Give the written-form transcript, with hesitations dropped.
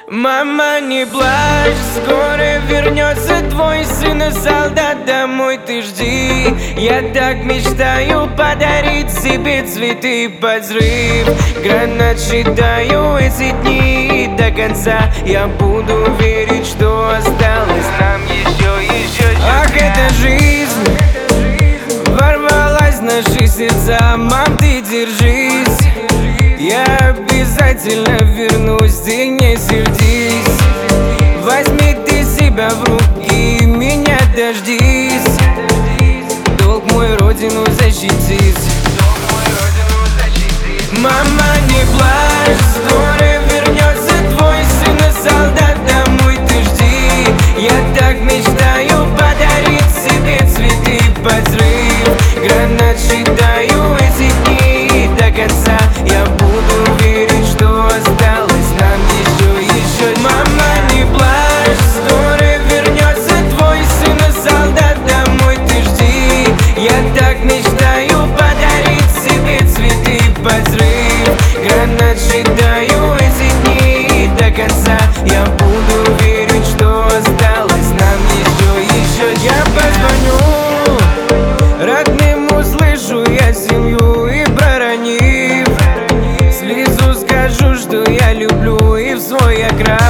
Мама, не плачь, скоро вернется твой сын и солдат, домой ты жди. Я так мечтаю подарить себе цветы под взрыв. Гранат считаю эти дни, и до конца я буду верить, что осталось нам еще. Ах, эта жизнь ворвалась в наши сердца. Мам, ты держись, я обязательно вернусь, ты не сердись. Возьми ты себя в руки, меня дождись. Долг мой родину защитить. Мама, не плачь, скоро вернется твой сын и солдат, домой ты жди. Я так мечтаю подарить себе цветы под взрыв. Гранат считаю эти дни, и до конца я буду верить, что осталось нам еще. Мама, не плачь, скоро вернется твой сын и солдат, домой ты жди. Я так мечтаю подарить себе цветы под взрыв. Гранат считаю эти дни, и до конца я буду верить, что осталось нам еще. Я позвоню родным, услышу я семью, и проронив слезу скажу, что я люблю, и в свой окрас